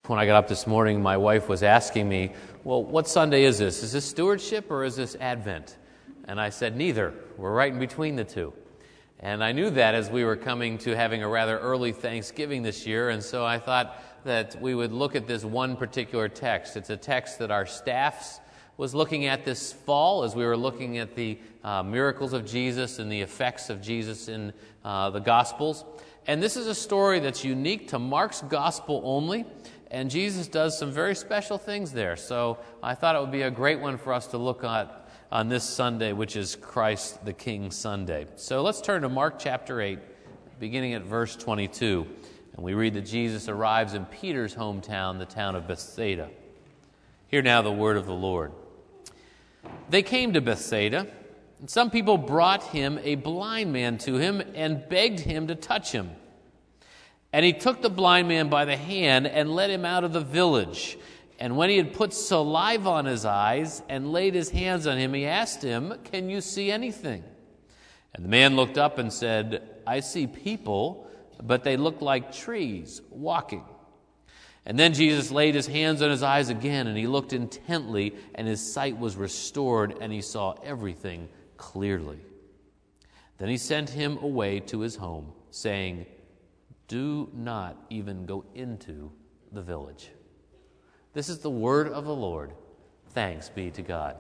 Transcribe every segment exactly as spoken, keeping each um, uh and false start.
When I got up this morning, my wife was asking me, well, what Sunday is this? Is this stewardship or is this Advent? And I said, neither. We're right in between the two. And I knew that as we were coming to having a rather early Thanksgiving this year, and so I thought that we would look at this one particular text. It's a text that our staffs was looking at this fall as we were looking at the uh, miracles of Jesus and the effects of Jesus in uh, the Gospels. And this is a story that's unique to Mark's Gospel only, and Jesus does some very special things there. So I thought it would be a great one for us to look at on this Sunday, which is Christ the King Sunday. So let's turn to Mark chapter eight, beginning at verse twenty-two. And we read that Jesus arrives in Peter's hometown, the town of Bethsaida. Hear now the word of the Lord. They came to Bethsaida, and some people brought him a blind man to him and begged him to touch him. And he took the blind man by the hand and led him out of the village. And when he had put saliva on his eyes and laid his hands on him, he asked him, "Can you see anything?" And the man looked up and said, "I see people, but they look like trees walking." And then Jesus laid his hands on his eyes again, and he looked intently, and his sight was restored, and he saw everything clearly. Then he sent him away to his home, saying, "Do not even go into the village." This is the word of the Lord. Thanks be to God.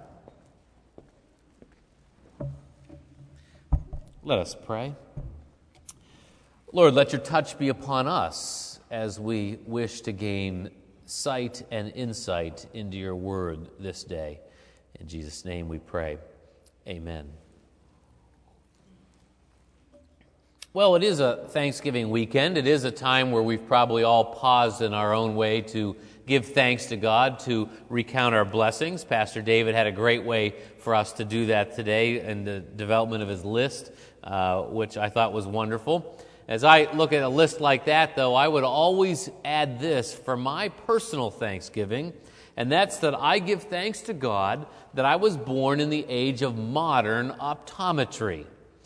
Let us pray. Lord, let your touch be upon us as we wish to gain sight and insight into your word this day. In Jesus' name we pray. Amen. Well, it is a Thanksgiving weekend. It is a time where we've probably all paused in our own way to give thanks to God, to recount our blessings. Pastor David had a great way for us to do that today in the development of his list, uh, which I thought was wonderful. As I look at a list like that, though, I would always add this for my personal Thanksgiving, and that's that I give thanks to God that I was born in the age of modern optometry.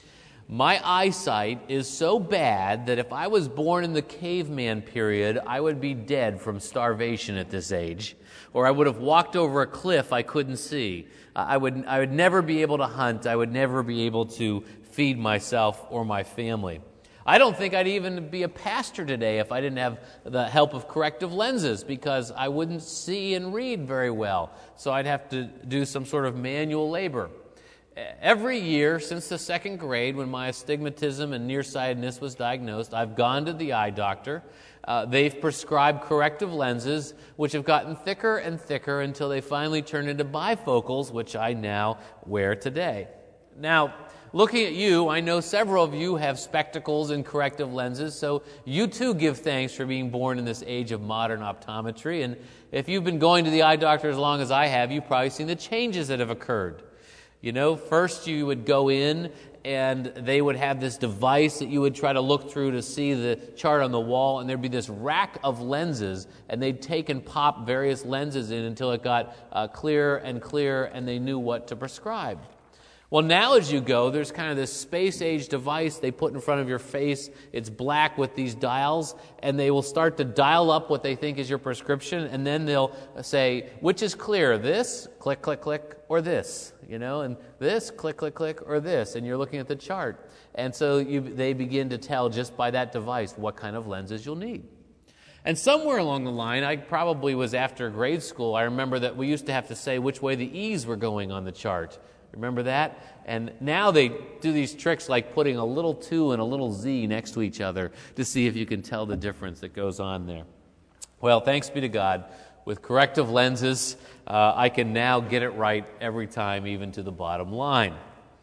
My eyesight is so bad that if I was born in the caveman period, I would be dead from starvation at this age, or I would have walked over a cliff I couldn't see. I would, I would never be able to hunt. I would never be able to feed myself or my family. I don't think I'd even be a pastor today if I didn't have the help of corrective lenses, because I wouldn't see and read very well. So I'd have to do some sort of manual labor. Every year since the second grade, when my astigmatism and nearsightedness was diagnosed, I've gone to the eye doctor. Uh, they've prescribed corrective lenses, which have gotten thicker and thicker until they finally turn into bifocals, which I now wear today. Now, looking at you, I know several of you have spectacles and corrective lenses, so you too give thanks for being born in this age of modern optometry. And if you've been going to the eye doctor as long as I have, you've probably seen the changes that have occurred. You know, first you would go in and they would have this device that you would try to look through to see the chart on the wall, and there'd be this rack of lenses, and they'd take and pop various lenses in until it got uh, clearer and clearer, and they knew what to prescribe. Well, now as you go, there's kind of this space-age device they put in front of your face. It's black with these dials, and they will start to dial up what they think is your prescription, and then they'll say, which is clear, this, click, click, click, or this, you know, and this, click, click, click, or this, and you're looking at the chart. And so you, they begin to tell just by that device what kind of lenses you'll need. And somewhere along the line, I probably was after grade school, I remember that we used to have to say which way the E's were going on the chart. Remember that? And now they do these tricks like putting a little two and a little Z next to each other to see if you can tell the difference that goes on there. Well, thanks be to God. With corrective lenses, uh, I can now get it right every time, even to the bottom line.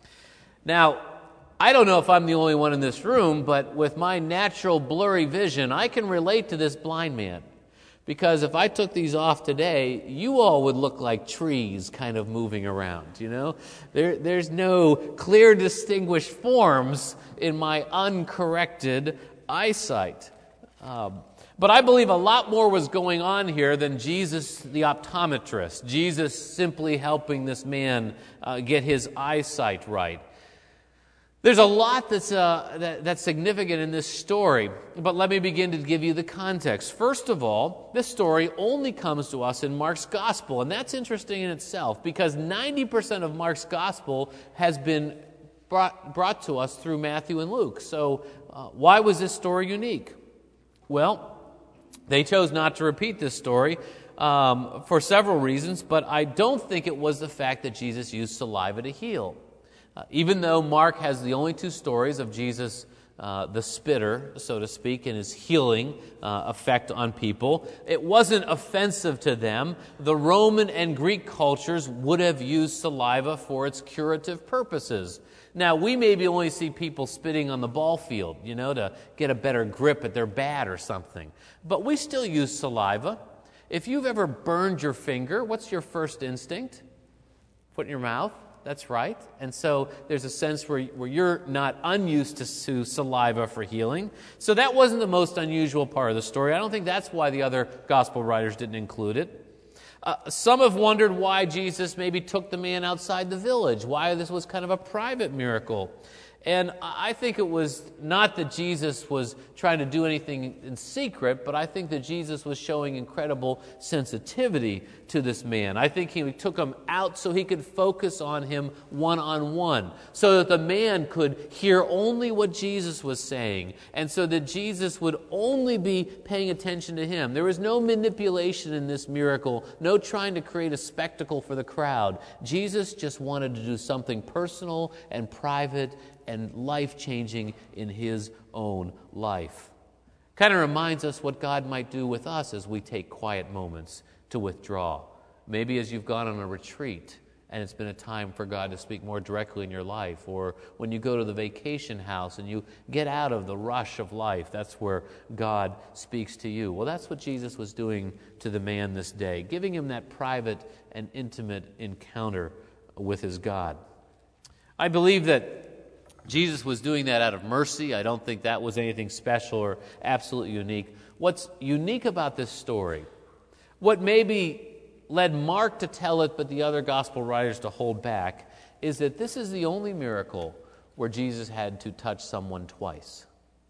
Now, I don't know if I'm the only one in this room, but with my natural blurry vision, I can relate to this blind man. Because if I took these off today, you all would look like trees kind of moving around, you know? There, there's no clear, distinguished forms in my uncorrected eyesight. Um, but I believe a lot more was going on here than Jesus the optometrist, Jesus simply helping this man uh, get his eyesight right. There's a lot that's, uh, that, that's significant in this story, but let me begin to give you the context. First of all, this story only comes to us in Mark's Gospel, and that's interesting in itself because ninety percent of Mark's Gospel has been brought, brought to us through Matthew and Luke. So uh, why was this story unique? Well, they chose not to repeat this story um, for several reasons, but I don't think it was the fact that Jesus used saliva to heal. Uh, even though Mark has the only two stories of Jesus, uh, the spitter, so to speak, and his healing uh, effect on people, it wasn't offensive to them. The Roman and Greek cultures would have used saliva for its curative purposes. Now, we maybe only see people spitting on the ball field, you know, to get a better grip at their bat or something. But we still use saliva. If you've ever burned your finger, what's your first instinct? Put it in your mouth. That's right. And so there's a sense where, where you're not unused to, to saliva for healing. So that wasn't the most unusual part of the story. I don't think that's why the other gospel writers didn't include it. Uh, some have wondered why Jesus maybe took the man outside the village, why this was kind of a private miracle. And I think it was not that Jesus was trying to do anything in secret, but I think that Jesus was showing incredible sensitivity to this man. I think he took him out so he could focus on him one-on-one, so that the man could hear only what Jesus was saying, and so that Jesus would only be paying attention to him. There was no manipulation in this miracle, no trying to create a spectacle for the crowd. Jesus just wanted to do something personal and private and life-changing in his own life. Kind of reminds us what God might do with us as we take quiet moments to withdraw. Maybe as you've gone on a retreat and it's been a time for God to speak more directly in your life, or when you go to the vacation house and you get out of the rush of life, that's where God speaks to you. Well, that's what Jesus was doing to the man this day, giving him that private and intimate encounter with his God. I believe that Jesus was doing that out of mercy. I don't think that was anything special or absolutely unique. What's unique about this story, what maybe led Mark to tell it but the other gospel writers to hold back, is that this is the only miracle where Jesus had to touch someone twice.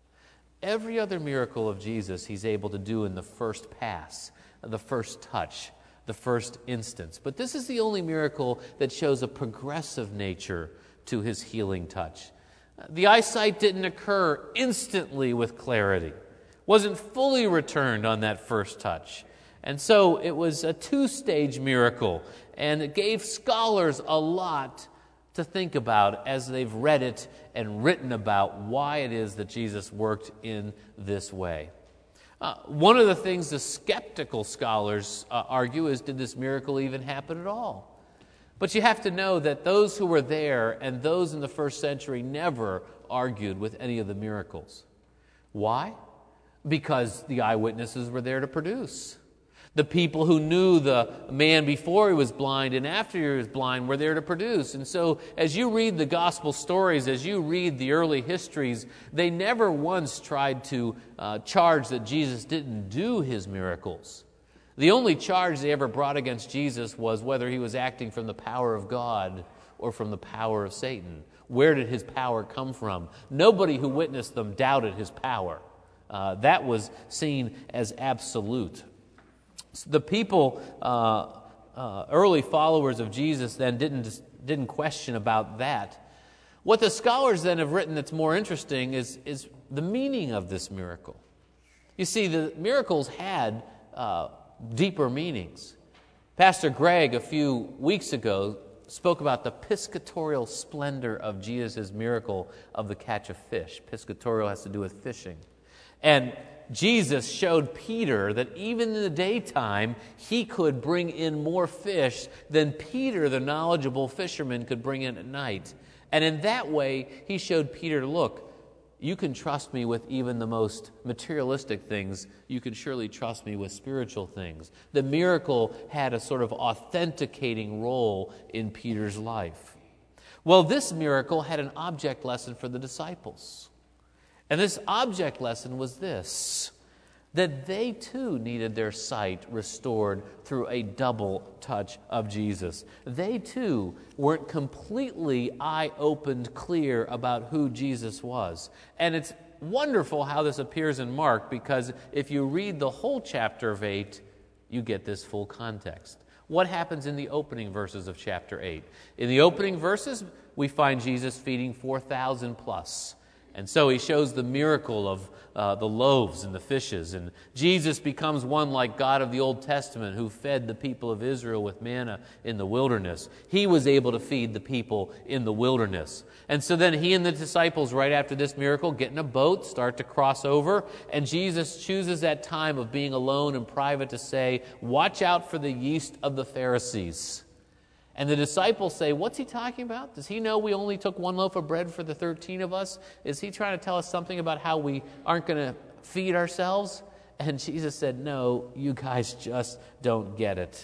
Every other miracle of Jesus he's able to do in the first pass, the first touch, the first instance. But this is the only miracle that shows a progressive nature to his healing touch. The eyesight didn't occur instantly with clarity, wasn't fully returned on that first touch. And so it was a two-stage miracle, and it gave scholars a lot to think about as they've read it and written about why it is that Jesus worked in this way. Uh, one of the things the skeptical scholars uh, argue is, did this miracle even happen at all? But you have to know that those who were there and those in the first century never argued with any of the miracles. Why? Because the eyewitnesses were there to produce. The people who knew the man before he was blind and after he was blind were there to produce. And so as you read the gospel stories, as you read the early histories, they never once tried to uh, charge that Jesus didn't do his miracles. The only charge they ever brought against Jesus was whether he was acting from the power of God or from the power of Satan. Where did his power come from? Nobody who witnessed them doubted his power. Uh, that was seen as absolute. The people, uh, uh, early followers of Jesus, then didn't, didn't question about that. What the scholars then have written that's more interesting is, is the meaning of this miracle. You see, the miracles had uh, deeper meanings. Pastor Greg, a few weeks ago, spoke about the piscatorial splendor of Jesus' miracle of the catch of fish. Piscatorial has to do with fishing. And Jesus showed Peter that even in the daytime, he could bring in more fish than Peter, the knowledgeable fisherman, could bring in at night. And in that way, he showed Peter, look, you can trust me with even the most materialistic things. You can surely trust me with spiritual things. The miracle had a sort of authenticating role in Peter's life. Well, this miracle had an object lesson for the disciples. And this object lesson was this: that they too needed their sight restored through a double touch of Jesus. They too weren't completely eye-opened clear about who Jesus was. And it's wonderful how this appears in Mark, because if you read the whole chapter of eight, you get this full context. What happens in the opening verses of chapter eight? In the opening verses, we find Jesus feeding four thousand plus. And so he shows the miracle of uh, the loaves and the fishes. And Jesus becomes one like God of the Old Testament who fed the people of Israel with manna in the wilderness. He was able to feed the people in the wilderness. And so then he and the disciples, right after this miracle, get in a boat, start to cross over. And Jesus chooses that time of being alone in private to say, "Watch out for the yeast of the Pharisees." And the disciples say, "What's he talking about? Does he know we only took one loaf of bread for the thirteen of us? Is he trying to tell us something about how we aren't going to feed ourselves?" And Jesus said, "No, you guys just don't get it.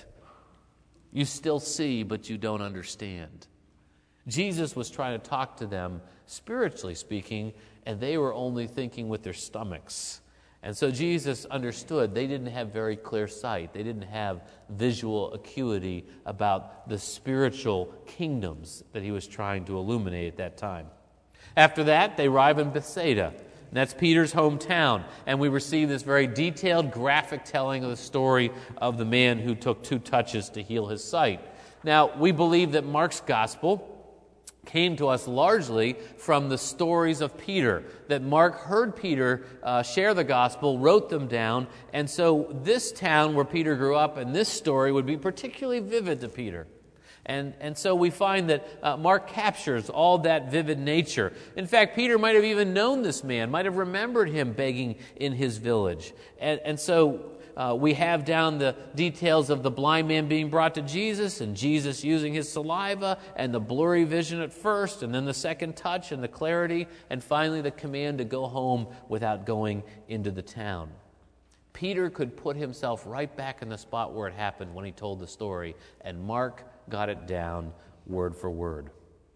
You still see, but you don't understand." Jesus was trying to talk to them, spiritually speaking, and they were only thinking with their stomachs. And so Jesus understood they didn't have very clear sight. They didn't have visual acuity about the spiritual kingdoms that he was trying to illuminate at that time. After that, they arrive in Bethsaida. And that's Peter's hometown. And we receive this very detailed, graphic telling of the story of the man who took two touches to heal his sight. Now, we believe that Mark's gospel came to us largely from the stories of Peter, that Mark heard Peter uh, share the gospel, wrote them down, and so this town where Peter grew up and this story would be particularly vivid to Peter. And, and so we find that uh, Mark captures all that vivid nature. In fact, Peter might have even known this man, might have remembered him begging in his village. And, and so Uh, we have down the details of the blind man being brought to Jesus, and Jesus using his saliva, and the blurry vision at first, and then the second touch and the clarity, and finally the command to go home without going into the town. Peter could put himself right back in the spot where it happened when he told the story, and Mark got it down word for word.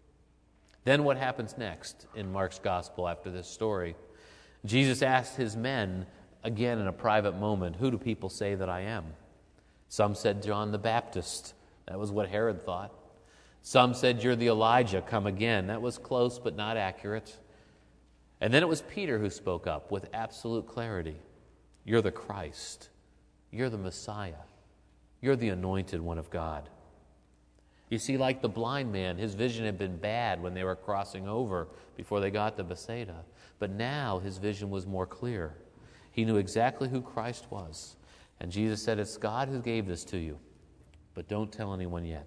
Then what happens next in Mark's gospel after this story? Jesus asked his men, again in a private moment, "Who do people say that I am?" Some said John the Baptist. That was what Herod thought. Some said, "You're the Elijah, come again." That was close but not accurate. And then it was Peter who spoke up with absolute clarity. "You're the Christ. You're the Messiah. You're the anointed one of God." You see, like the blind man, his vision had been bad when they were crossing over before they got to Bethsaida. But now his vision was more clear. He knew exactly who Christ was. And Jesus said, "It's God who gave this to you, but don't tell anyone yet."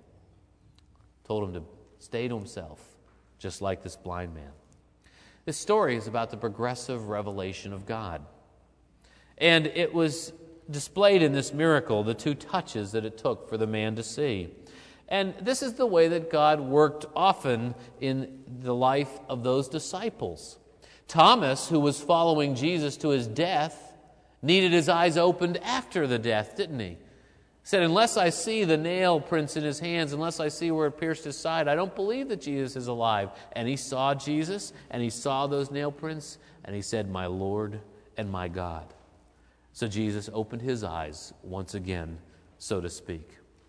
Told him to stay to himself, just like this blind man. This story is about the progressive revelation of God. And it was displayed in this miracle, the two touches that it took for the man to see. And this is the way that God worked often in the life of those disciples. Thomas, who was following Jesus to his death, needed his eyes opened after the death, didn't he? He said, "Unless I see the nail prints in his hands, unless I see where it pierced his side, I don't believe that Jesus is alive." And he saw Jesus, and he saw those nail prints, and he said, "My Lord and my God." So Jesus opened his eyes once again, so to speak.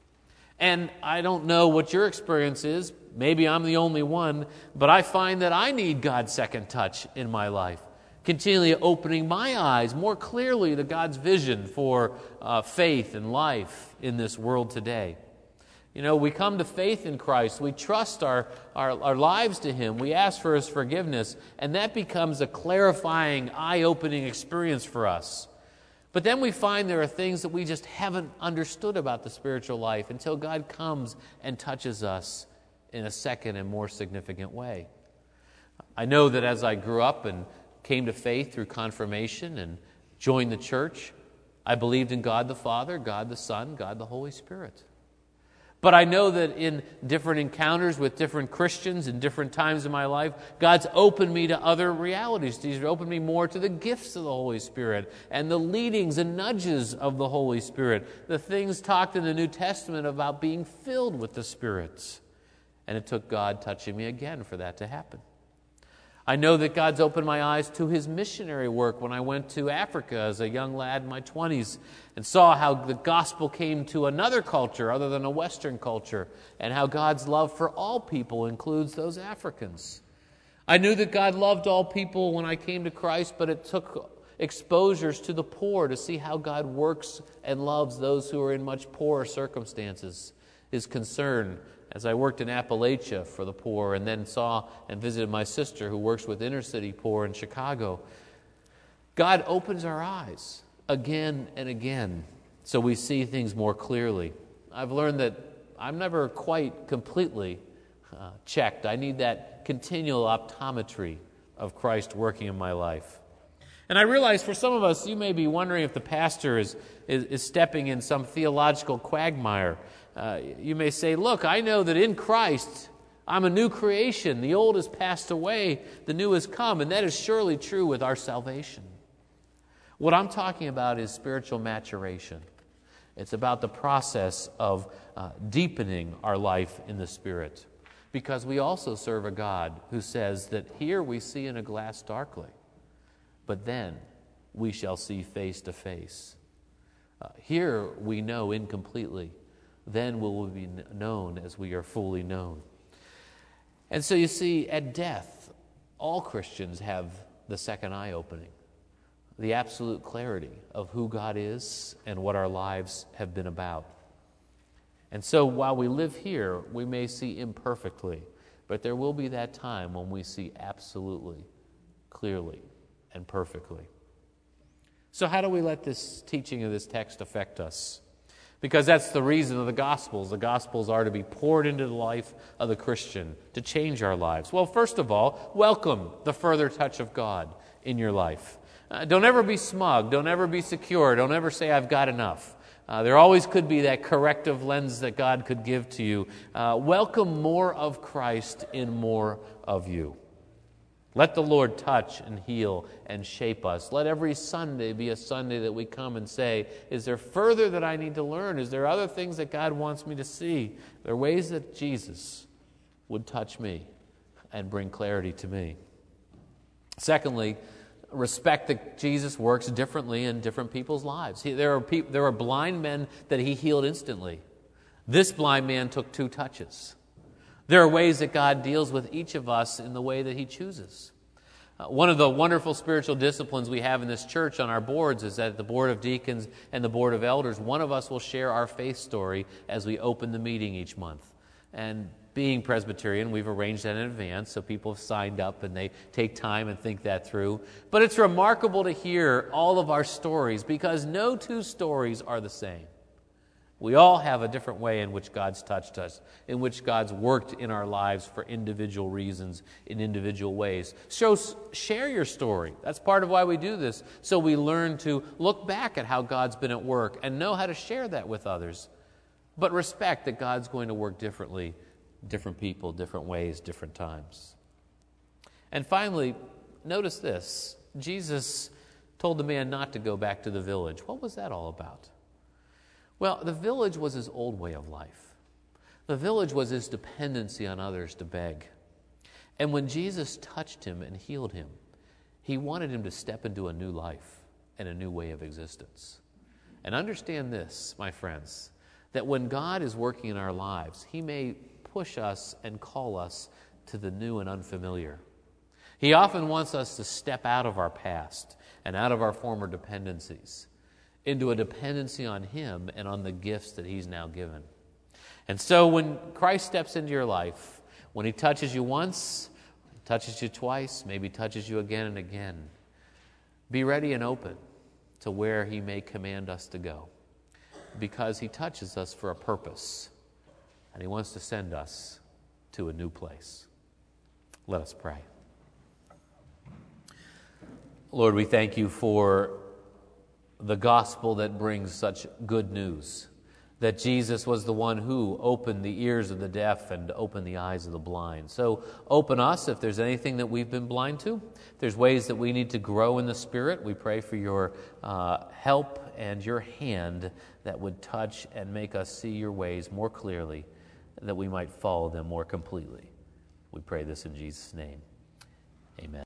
And I don't know what your experience is. Maybe I'm the only one, but I find that I need God's second touch in my life, continually opening my eyes more clearly to God's vision for uh, faith and life in this world today. You know, we come to faith in Christ. We trust our, our, our lives to Him. We ask for His forgiveness, and that becomes a clarifying, eye-opening experience for us. But then we find there are things that we just haven't understood about the spiritual life until God comes and touches us in a second and more significant way. I know that as I grew up and came to faith through confirmation and joined the church, I believed in God the Father, God the Son, God the Holy Spirit. But I know that in different encounters with different Christians in different times in my life, God's opened me to other realities. He's opened me more to the gifts of the Holy Spirit and the leadings and nudges of the Holy Spirit, the things talked in the New Testament about being filled with the Spirit. And it took God touching me again for that to happen. I know that God's opened my eyes to His missionary work when I went to Africa as a young lad in my twenties and saw how the gospel came to another culture other than a Western culture, and how God's love for all people includes those Africans. I knew that God loved all people when I came to Christ, but it took exposures to the poor to see how God works and loves those who are in much poorer circumstances. His concern as I worked in Appalachia for the poor, and then saw and visited my sister who works with inner city poor in Chicago. God opens our eyes again and again so we see things more clearly. I've learned that I'm never quite completely uh, checked. I need that continual optometry of Christ working in my life. And I realize for some of us, you may be wondering if the pastor is, is, is stepping in some theological quagmire. Uh, you may say, look, I know that in Christ I'm a new creation. The old has passed away, the new has come, and that is surely true with our salvation. What I'm talking about is spiritual maturation. It's about the process of uh, deepening our life in the Spirit, because we also serve a God who says that here we see in a glass darkly, but then we shall see face to face. Uh, here we know incompletely, then will we be known as we are fully known. And so you see, at death, all Christians have the second eye opening, the absolute clarity of who God is and what our lives have been about. And so while we live here, we may see imperfectly, but there will be that time when we see absolutely, clearly, and perfectly. So how do we let this teaching of this text affect us? Because that's the reason of the Gospels. The Gospels are to be poured into the life of the Christian to change our lives. Well, first of all, welcome the further touch of God in your life. Uh, don't ever be smug. Don't ever be secure. Don't ever say, I've got enough. Uh, there always could be that corrective lens that God could give to you. Uh, welcome more of Christ in more of you. Let the Lord touch and heal and shape us. Let every Sunday be a Sunday that we come and say, is there further that I need to learn? Is there other things that God wants me to see? There are ways that Jesus would touch me and bring clarity to me. Secondly, respect that Jesus works differently in different people's lives. He, there are peop, there are blind men that He healed instantly. This blind man took two touches. There are ways that God deals with each of us in the way that He chooses. Uh, one of the wonderful spiritual disciplines we have in this church on our boards is that the board of deacons and the board of elders, one of us will share our faith story as we open the meeting each month. And being Presbyterian, we've arranged that in advance, so people have signed up and they take time and think that through. But it's remarkable to hear all of our stories, because no two stories are the same. We all have a different way in which God's touched us, in which God's worked in our lives for individual reasons, in individual ways. So share your story. That's part of why we do this, so we learn to look back at how God's been at work and know how to share that with others. But respect that God's going to work differently, different people, different ways, different times. And finally, notice this. Jesus told the man not to go back to the village. What was that all about? Well, the village was his old way of life. The village was his dependency on others to beg. And when Jesus touched him and healed him, He wanted him to step into a new life and a new way of existence. And understand this, my friends, that when God is working in our lives, He may push us and call us to the new and unfamiliar. He often wants us to step out of our past and out of our former dependencies into a dependency on Him and on the gifts that He's now given. And so when Christ steps into your life, when He touches you once, touches you twice, maybe touches you again and again, be ready and open to where He may command us to go, because He touches us for a purpose, and He wants to send us to a new place. Let us pray. Lord, we thank You for the gospel that brings such good news, that Jesus was the one who opened the ears of the deaf and opened the eyes of the blind. So open us if there's anything that we've been blind to. If there's ways that we need to grow in the Spirit, we pray for Your uh, help and Your hand that would touch and make us see Your ways more clearly, that we might follow them more completely. We pray this in Jesus' name. Amen.